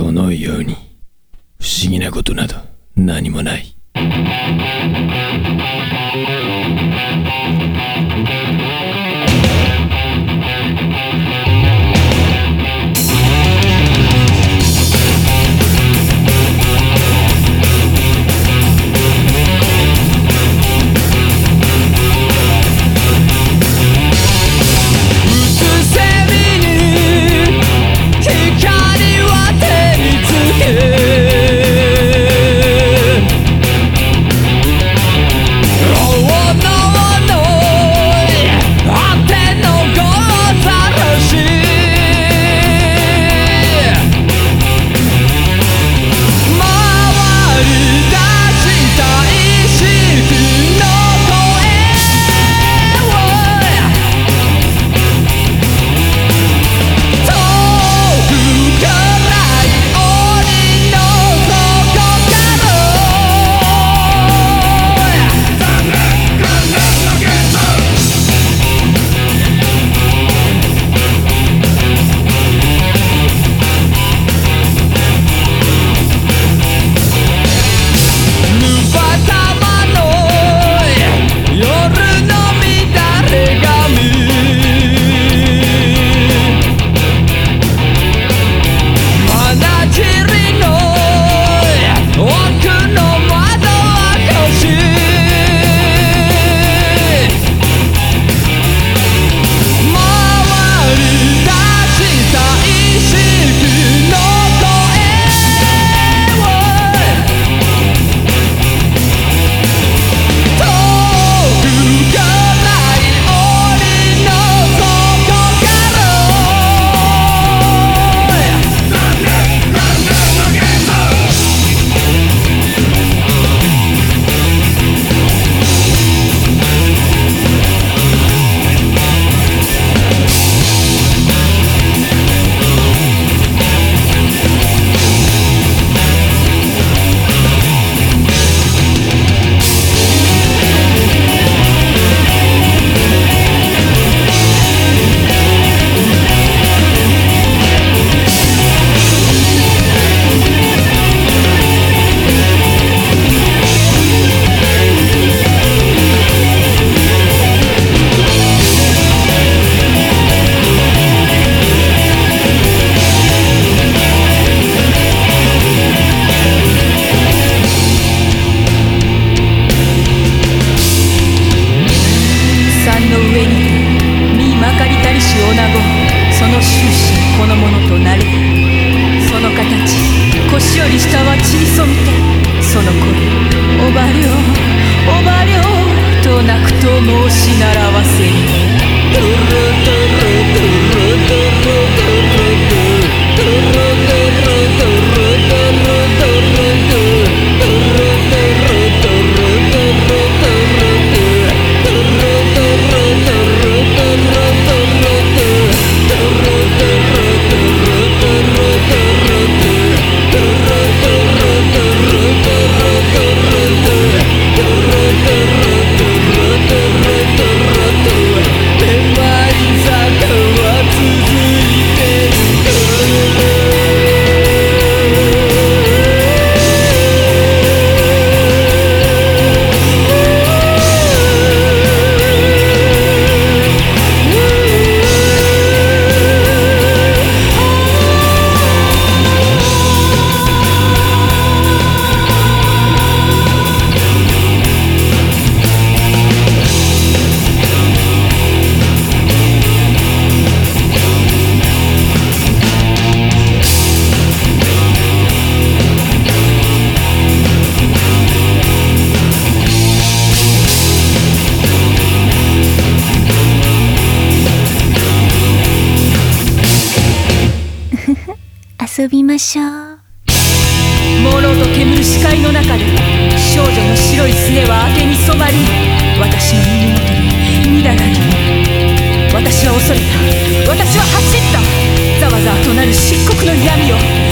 この世に不思議なことなど何もない。 その終始このものとなれ。その形腰より下は血に染みて、その頃おばりょうおばりょうと泣くと申し習わせる。 遊びましょう。 朦朧と煙る視界の中で少女の白いすねは明けに染まり、私の耳元に乱がり。私は恐れた、私は走った。ざわざわとなる漆黒の闇を